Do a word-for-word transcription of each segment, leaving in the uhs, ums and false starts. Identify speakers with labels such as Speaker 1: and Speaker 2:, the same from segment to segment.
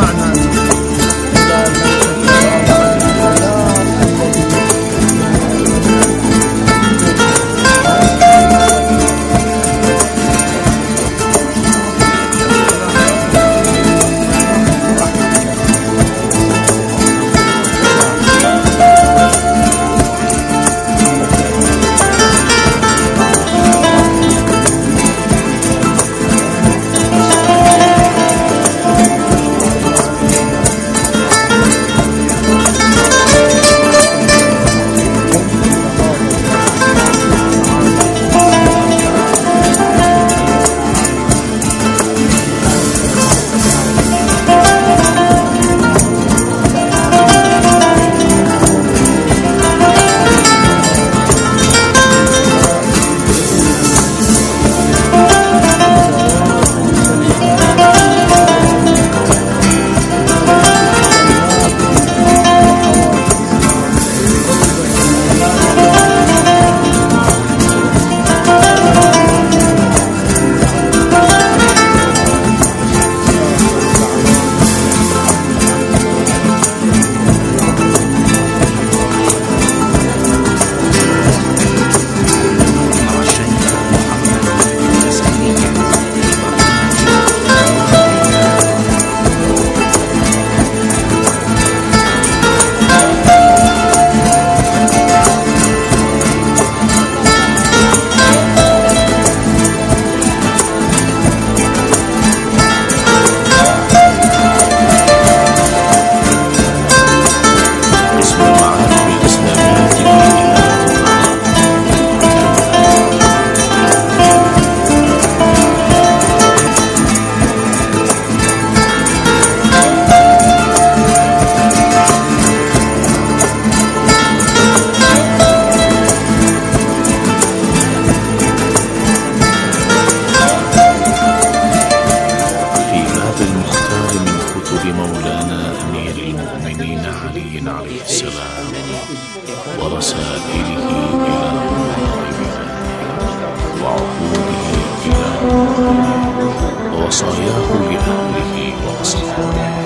Speaker 1: ووصاياه لأهله وأصحابه.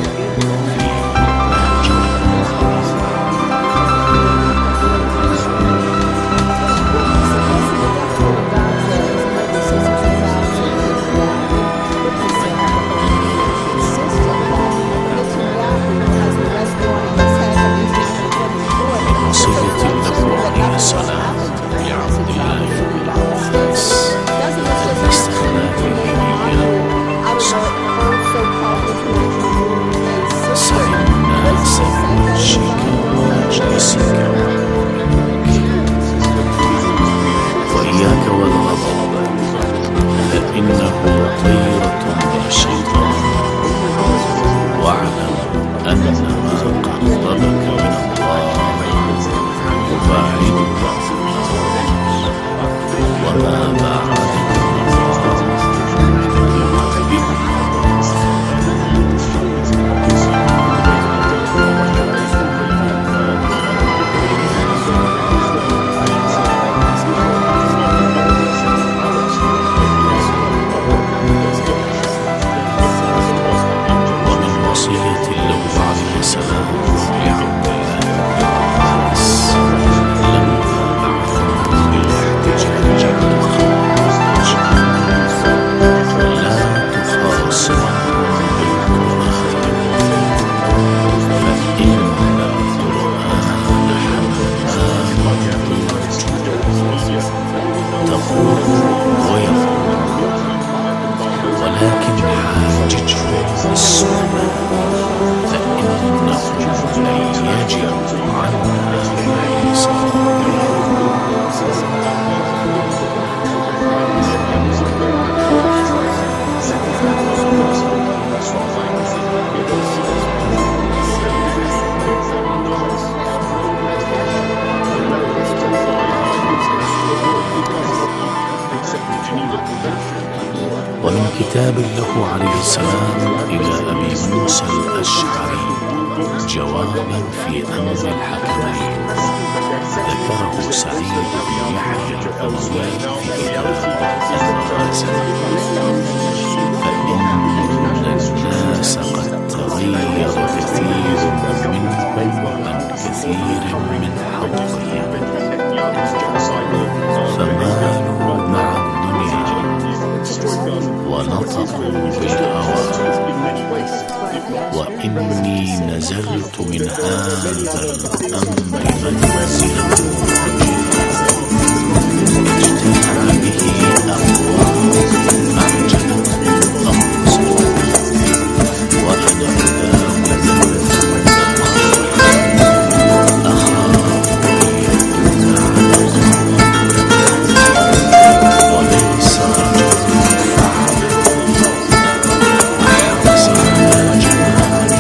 Speaker 1: وإياك والغضب فإنه طيرة من الشيطان، واعلم أن ما قربك من الله يباعدك وما بعدك من الله يقربك. ومن كتاب له عليه السلام إلى أبي موسى الأشعري جوابا في أمر الحكمين، ذكره سعيد بن يحيى الأموي في كتاب المغازي. فإن الناس قد تغير كثير منهم عن كثير من حولهم، فمالوا مع الدنيا ونطقوا بالهوى. وإني نزلت من هذا الأمر منزلا اجتمع به أقوام أعجبتهم أنفسهم، وأنا أداوم أخاف أن يكون على وليس رجل فعل أحرص على جمال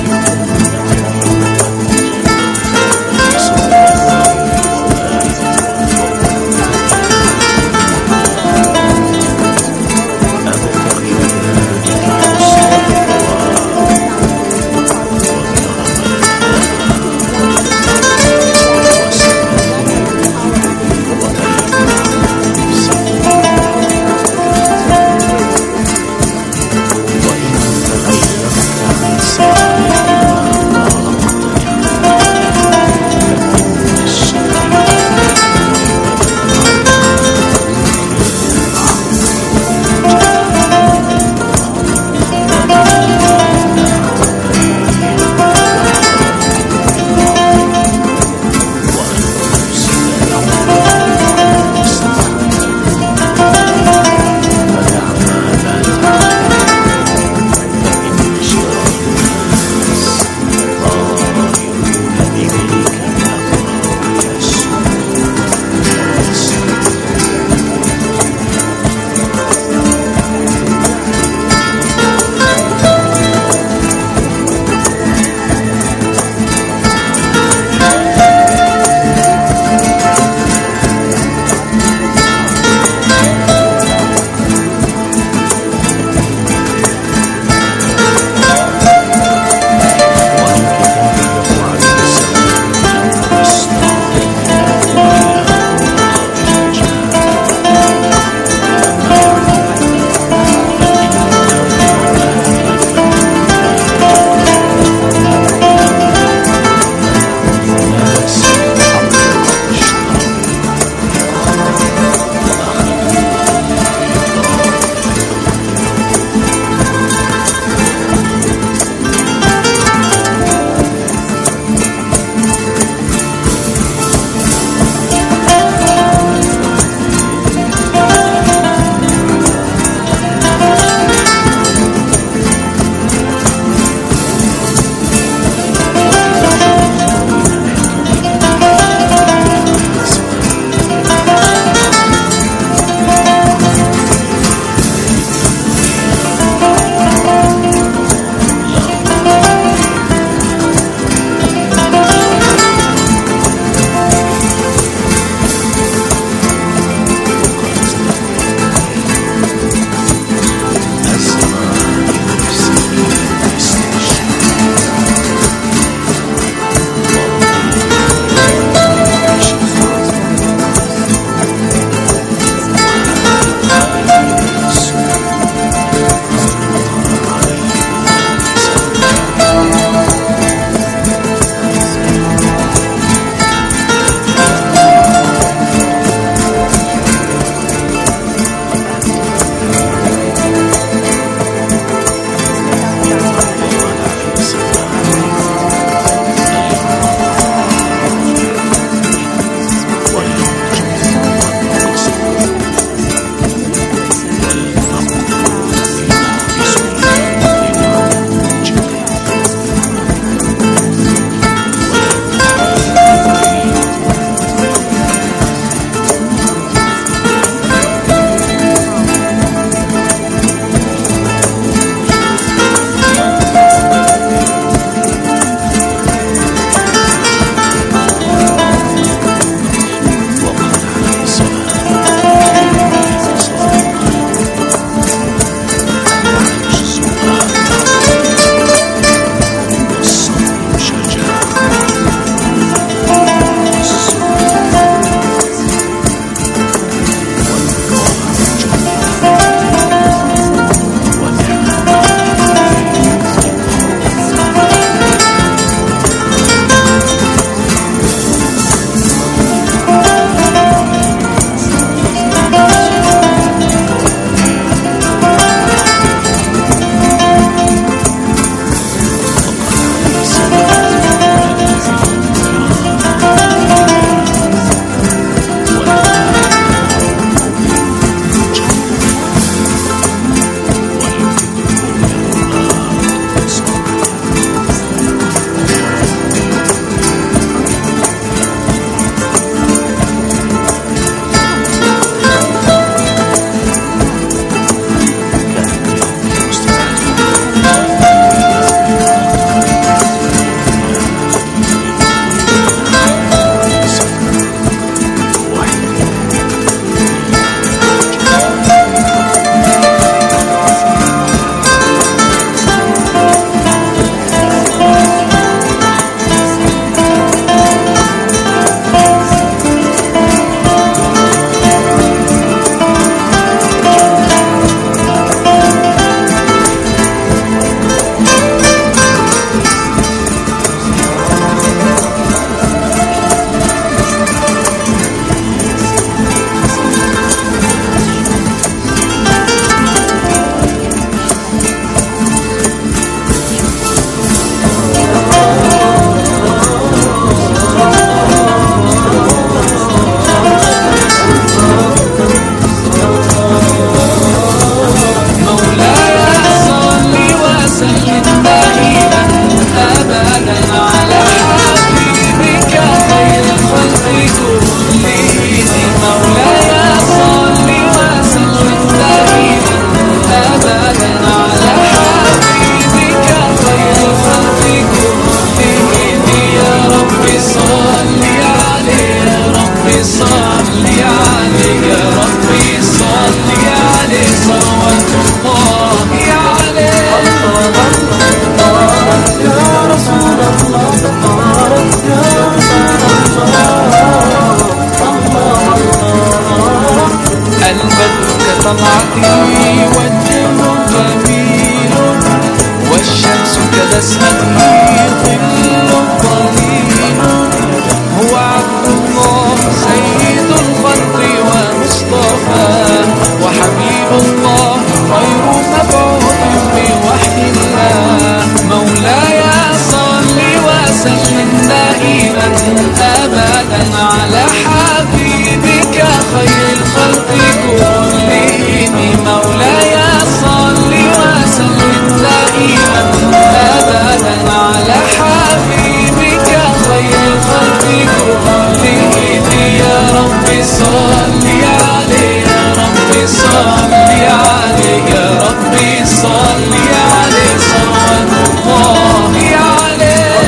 Speaker 2: وسلم دائما أبدا على حبيبك خير الخلق كلهم. مولاي صل وسلم دائما أبدا على حبيبك خير الخلق كلهم. يا رب صل عليه يا رب صل عليه يا رب صل عليه صلوات الله عليه.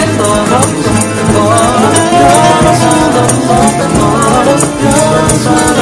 Speaker 2: يا رسول الله يا رسول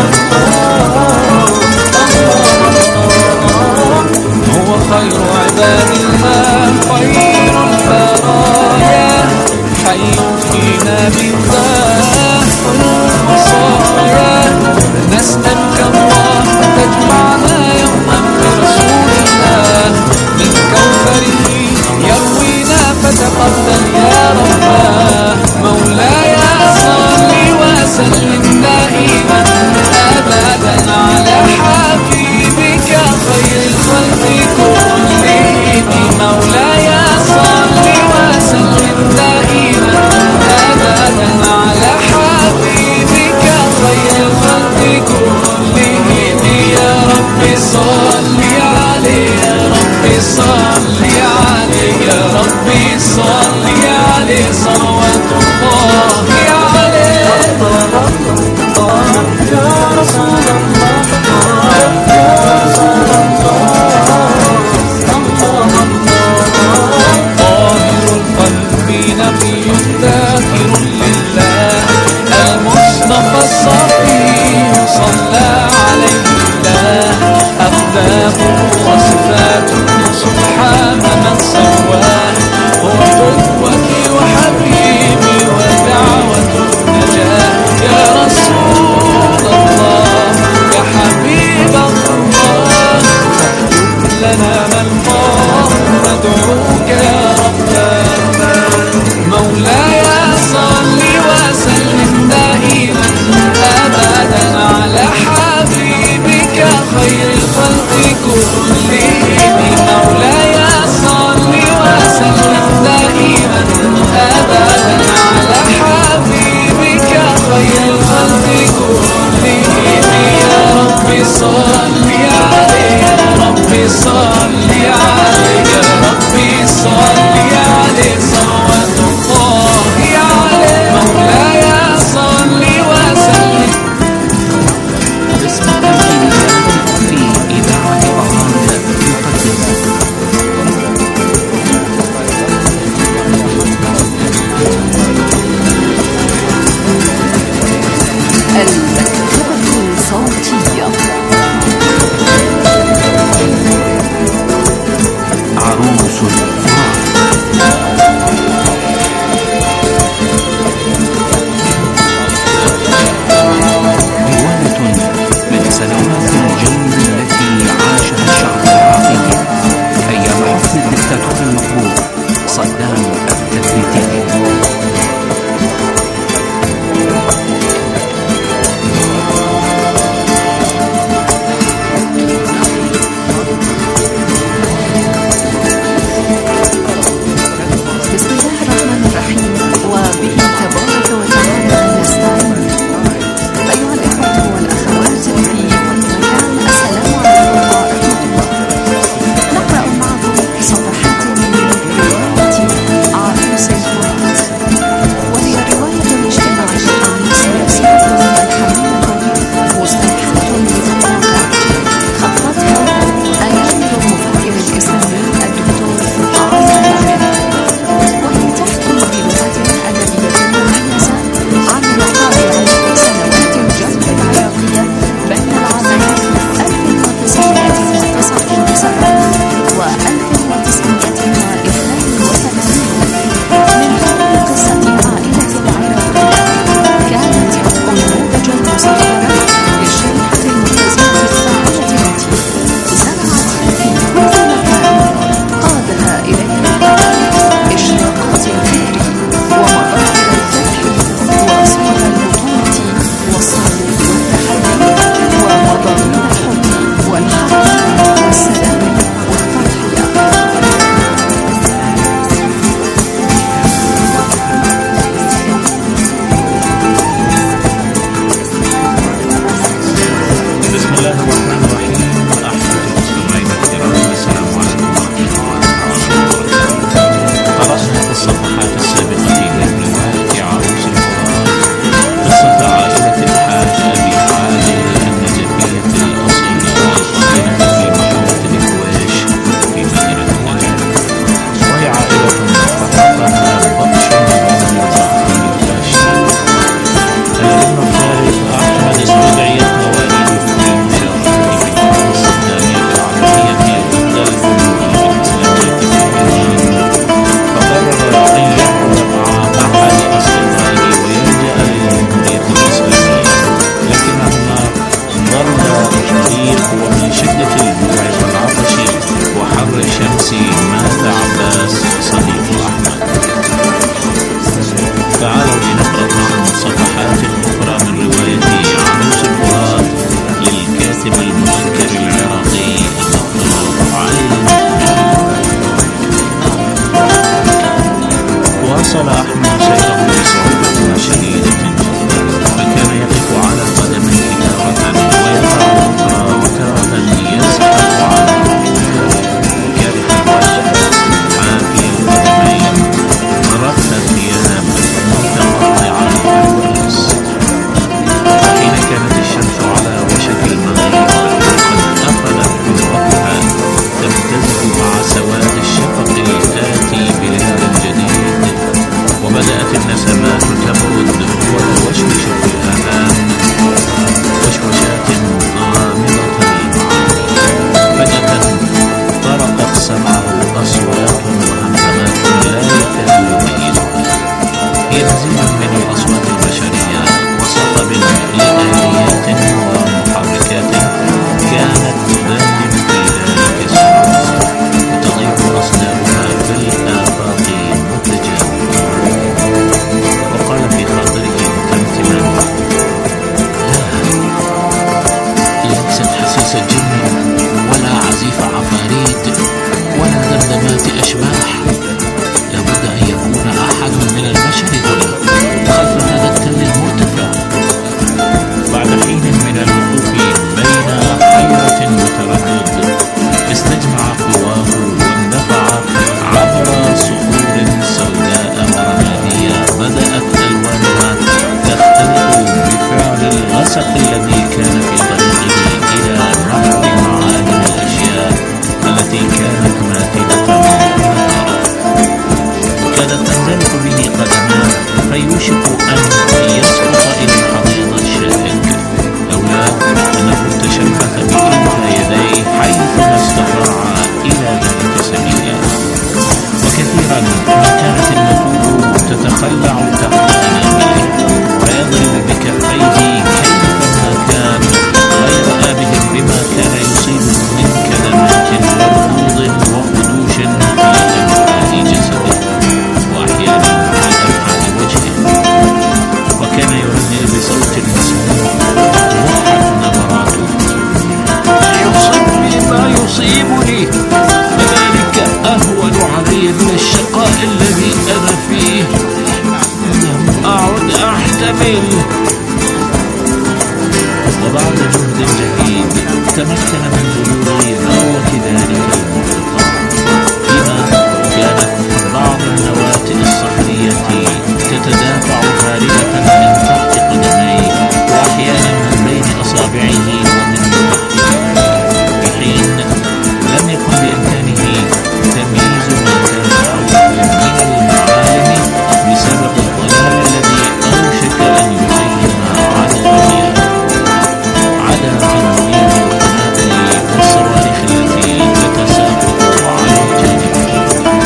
Speaker 2: الله هو خير عباد الله خير البرايا حي فينا بالله الوصايا. نسألك الله تجمعنا يوما برسول الله من كوثره يروينا فتقبل يا رباه. مولاي صل وسلم دائما أبدا على حبيبك خير الخلق كلهم. مولاي صل وسلم دائما أبدا على حبيبك خير الخلق كلهم. يا رب صل عليه يا رب صل عليه يا رب صل عليه صلوات الله عليه. يا رسول الله يا رسول الله طاهر القلب نقي ذاكر لله المصطفى الصفي صلى عليه الله. أخلاقه وصفاته سبحان من سواه. هو قدوتي وحبيبي ودعوة النجاة. يا رسول الله يا حبيب الله اكتب لنا ما الله ندعوك يا ربنا. مولاي صل وسلم دائما أبدا على حبيبك خير الخلق كلهم. مولاي صل وسلم دائما أبدا على حبيبك خير الخلق كلهم. يا رب صل عليه يا رب صل عليه يا رب صل عليه صلوات الله عليه. مولاي صل وسلم.
Speaker 3: باسم التمكين في إذاعة بغداد يقدم
Speaker 4: المكتبة الصوتية.
Speaker 3: عروس الفرح. رواية من سنوات الجنة التي عاشها الشعب العربي أيام حكم الدكتاتور المقبول صدام التثبيتي.
Speaker 4: بسم الله الرحمن الرحيم وبه تبارك وتعالى نستعين. أيها الإخوة والأخوات في كل مكان السلام عليكم ورحمة الله. نقرأ معكم صفحات من رواية عروس الفرات
Speaker 1: واصل أحمد سيره بصعوبة شديدة جدا، فكان يقف على قدميه تارة ويقع أخرى وتارة يزحف على ركبتيه كارح الوجه حافي القدمين رث الثياب متقطعا الرأس. حين كانت الشمس على وشك المغيب وقد أخذت قوتها تمتزج مع سواد الشفق الآتي بليل جديد، وبدأت النسمات تبرد وتوشوش في الآذان وشوشات غامضة المعاني. فجأة طرقت سمعه أصوات وهمهمات لا يكاد يميزها، هي مزيج من الأصوات البشرية وصخب لآليات ومحركات كانت تدندن في ذلك الصوت وتضيق أصدارها في الآفاق متجاوبة. وقال في خاطره متمتما: لا، ليست حسيس جن ولا عزيف عفاريت ولا دمدمات أشباح، لابد أن يكون أحد من البشر هنا خلف هذا التل المرتفع. بعد حين من الوقوف بين حيرة وتردد استجمع قواه واندفع عبر صخور سوداء ورمادية بدأت ألوانها تختلط بفعل الغسق الذي كان في طريقه إلى نحو معالم الأشياء التي كانت ماثلة بالأرض. كادت تنزلق به قدماه فيوشك أن يسقط إلى حضيض الشائك، لولا أنه تشبث بكلتا يديه حيثما استطاع إلى ذلك سبيلا. وكثيرا ما كانت النفوذ تتخلع تحت أنامله ويضرب بكفيه كيفما كان غير آبه بما كان يصيبه من كدمات ورفوض وخدوش في أنحاء جسده وأحيانا في أبعاد وجهه. وكان يرنم بصوت مسموع وضحت نبراته: يصيبني ما يصيبني، فذلك أهون علي من الشقاء الذي أنا فيه، لم أعد أحتمل. وبعد جهد جهيد تمكن من بلوغ ذروة ذلك المرتفع، فيما كانت بعض النواتئ الصخرية تتدافع خارجة من تحت قدميه وأحيانا من بين أصابعه ومن تحته، في حين لم يكن بإمكانه تمييز ما كان حوله من المعالم بسبب الظلام الذي أوشك أن يغيم على الدنيا، عدا تنويم القنابل والصواريخ التي تتساقط على جانبه.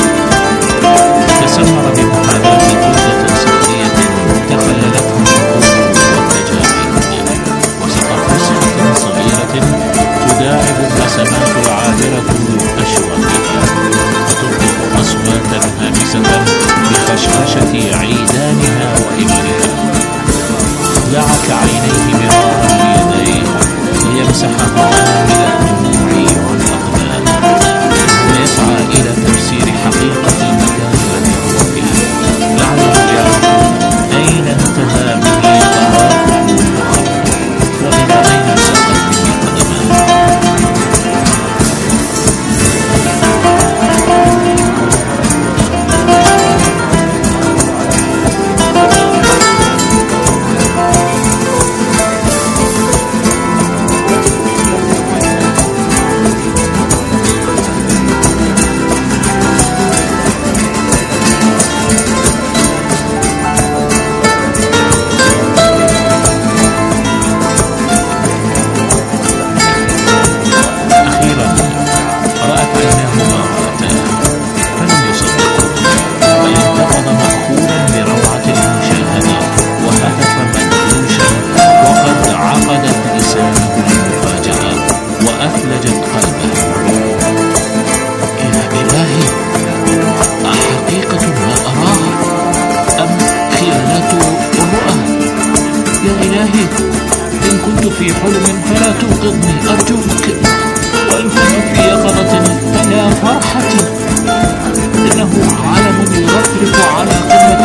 Speaker 1: تسمر بمحاذاة كتلة صخرية تخللته النقود والتجاعيد، وسط فسحة صغيرة تداعب النسمات العابرة أشواكها وتطلق أصواتا هامسة بخشخشة عيدانها وإبرها. دعك عينيه مرارا بيديه ليمسحها من الدموع والأقلام ويسعى إلى تفسير حقيقة المكان الذي هو فيه، لعله يعرف أين انتهى به طوافه وخطه وإلى أين ساقت به قدماه. في حلم فلا توقظني أرجوك، وإن كنت في يقظة فلا فرحتي، إنه علم يرفرف على قمة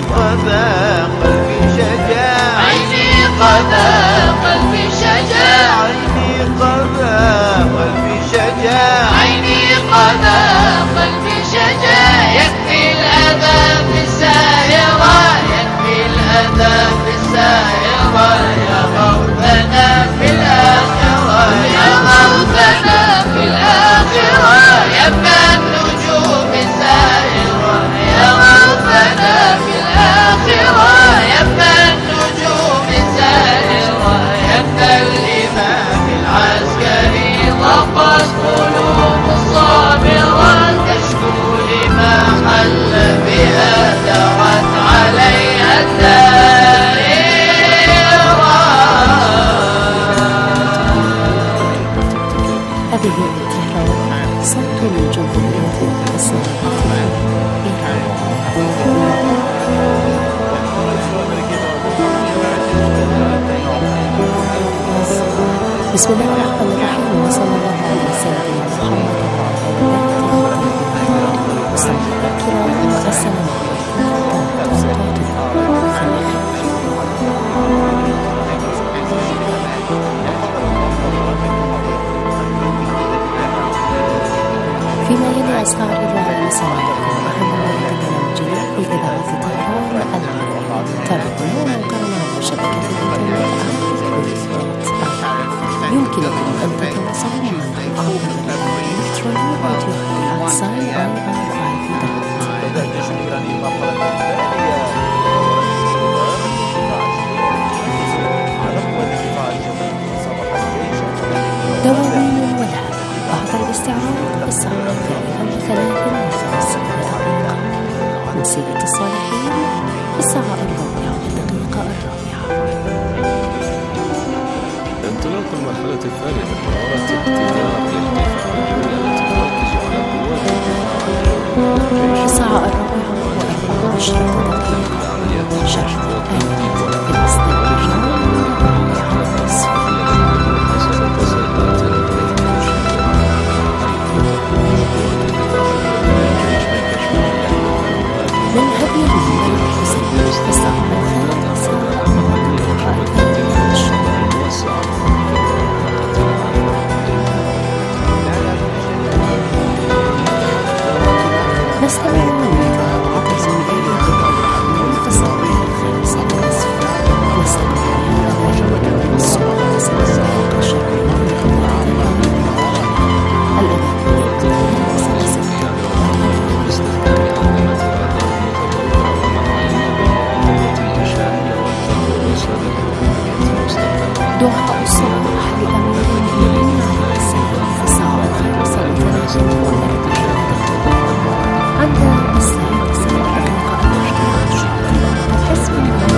Speaker 5: قضى قلبي شجاع
Speaker 6: عيني قضى قلبي شجاع
Speaker 5: عيني قضى قلبي شجاع
Speaker 6: عيني قضى قلبي شجاع يكفي الأذى في السائرة يكفي الأذى في السائرة يا غوثنا في الآخرة يا غوثنا في الآخرة يا ابن النجوم السائرة يا غوثنا في الآخرة يا ابن النجوم السائرة يا ابن الإمام العسكري ضبط قلوب الصابرة تشكو لما حل بها درت عليها الدائرة.
Speaker 4: هذه التهران صوت الجمهورية الإسلامية إيران. بسم الله الرحمن الرحيم وصلى الله على سيدنا محمد وعلى آله وصحبه الكرام والسلام فيما يلي أصدار إذاعة مساءكم أهم برنامج إذاعة طهران العربية. تابعونا موقعنا وشبكة الإنترنت يمكنكم أن تتواصلوا معنا عبر البرنامج الإلكتروني راديو الأقصى دواوين الولاد بعد الاستعراض الساعة الثالثة وثلاثين وخمسين دقيقة. وسيلة الصالحين الساعة الرابعة والدقيقة الرابعة.
Speaker 1: انطلاق المرحلة الثانية من دورة ابتداء الدفاع الجوي التي تركز على قوات الدفاع الجوي
Speaker 4: الساعة الرابعة وأربع عشرة دقيقة. شرح الثاني بالاستمرار من الرابعة والنصف. من هدي الأمة الحسين الساعة الخامسة والدقيقة الثانية عشرة. نستمع لمتابعة زميلية المتصل الخامسة والنصف وسنحيا الأذان والصلاة والسلام الشرعي دعاء الصباح لأمير المؤمنين عليه السلام في الساعة الخامسة وثلاثين والأربعين عند السادسة والدقيقة الأحد عشر حسب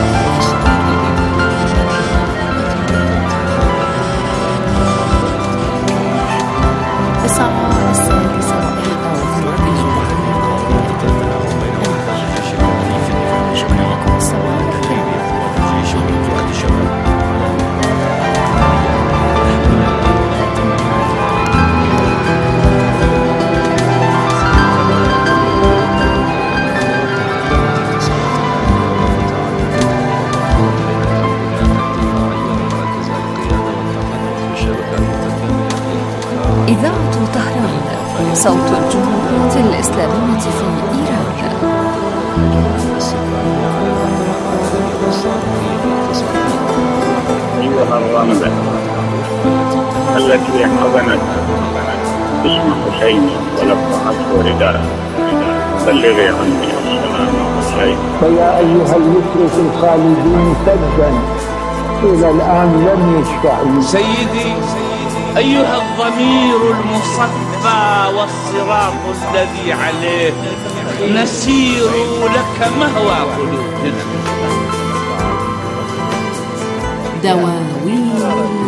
Speaker 4: الساعة السادسة وإحدى وثلاثين دقيقة. الصباح إذاعة طهران صوت الجمهورية الإسلامية في إيران.
Speaker 7: أيها الرامبة التي حضنت اسم حسين ولفعته رداء بلغي عني السلام عليك.
Speaker 8: فيا أيها اليسر في الخالدين سجدا إلى الآن لم يشفع.
Speaker 9: سيدي أيها الضمير المصفى والصراط الذي عليه نسير لك مهوى قلوبنا.
Speaker 4: دواوين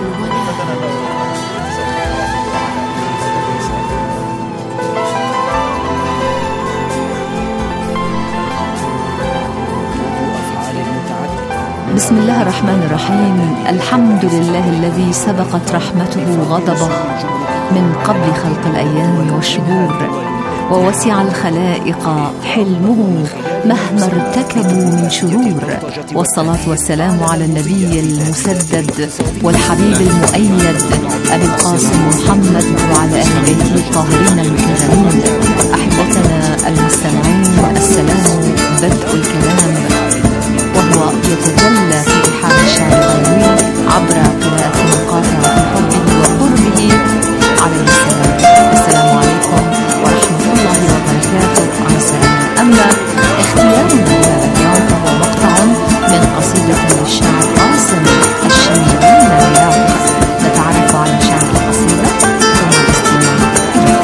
Speaker 4: بسم الله الرحمن الرحيم. الحمد لله الذي سبقت رحمته غضبه من قبل خلق الأيام والشهور، ووسع الخلائق حلمه مهما ارتكبوا من شرور. والصلاة والسلام على النبي المسدد والحبيب المؤيد أبي القاسم محمد وعلى أهل بيته الطاهرين المكرمين. أحبتنا المستمعين، السلام بدء الكلام، وهو يتجلى في بحار الشعر الغيوي عبر قراءة مقاطع حبه وقربه عليه السلام. السلام عليكم ورحمة الله وبركاته. أعزائي، أما اختيارنا لهذا اليوم فهو مقطع من قصيدة للشاعر قاسم الشميري من الرياض. نتعرف على شعر القصيدة ثم الاستماع.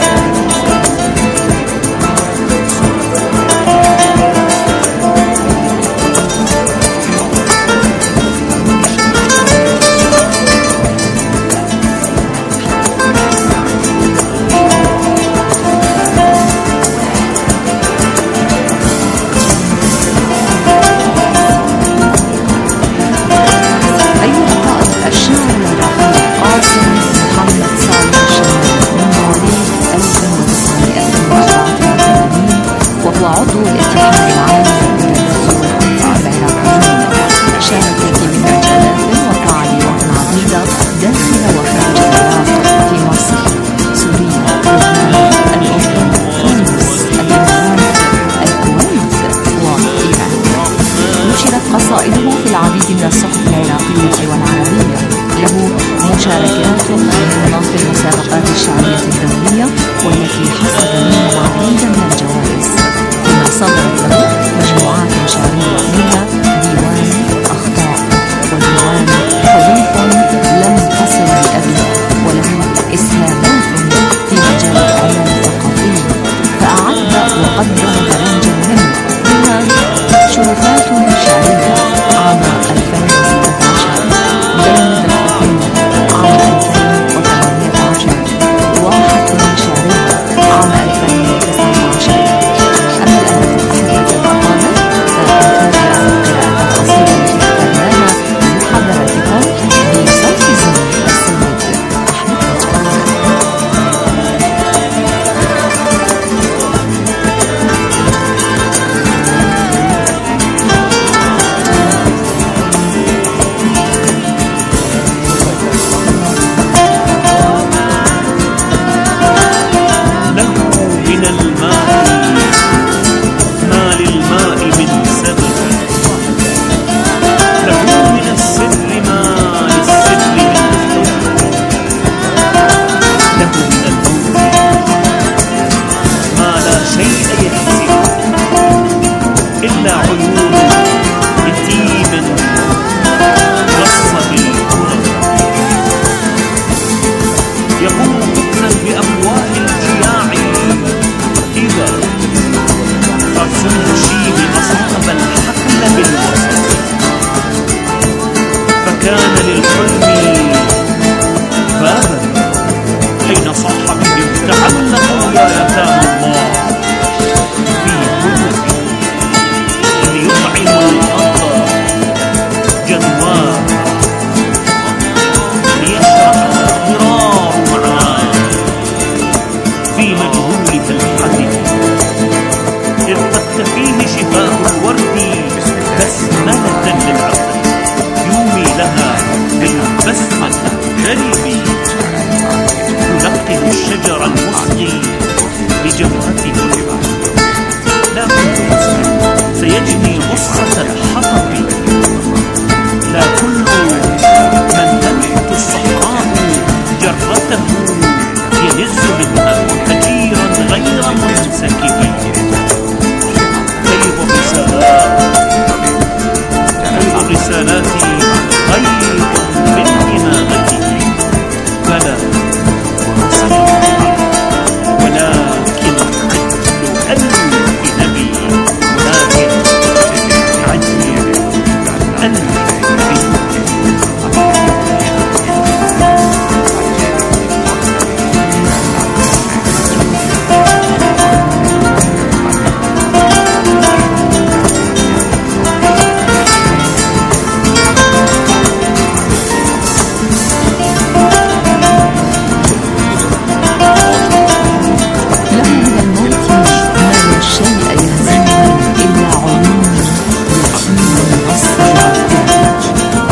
Speaker 4: عضو الاتحاد العام للمدرسين العراقيين. شارك في مجالات وفعاليات عديدة داخل وخارج العراق، في مصر، سوريا، لبنان، الأردن، تونس، الإمارات، الكويت وإيران. نشرت قصائده في العديد من الصحف العراقية والعربية. له مشاركات في منظمة المسابقات الشعرية الدولية والتي حصد منها العديد من الجوائز. صدرت له مجموعات شعرية منها ديوان أخطاء وديوان حروف لم تصل لأبي، وله إسهامات في مجال الإعلام الثقافي، فأعد وقدم برامج مهمة منها شرفات شعرية عام ألفين وستة عشر، بين الحكومة عام ألفين وثمانية عشر، واحة شعرية عام ألفين وتسعة عشر.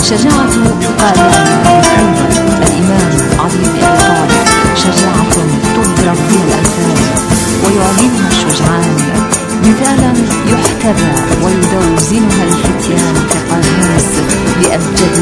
Speaker 4: شجاعة قادان الأول الإمام علي بن أبي طالب شجاعة تضرب بها الأمثال ويعلمها الشجعان مثالا يحتذى ويدوزنها الفتيان كقاموس لأبجد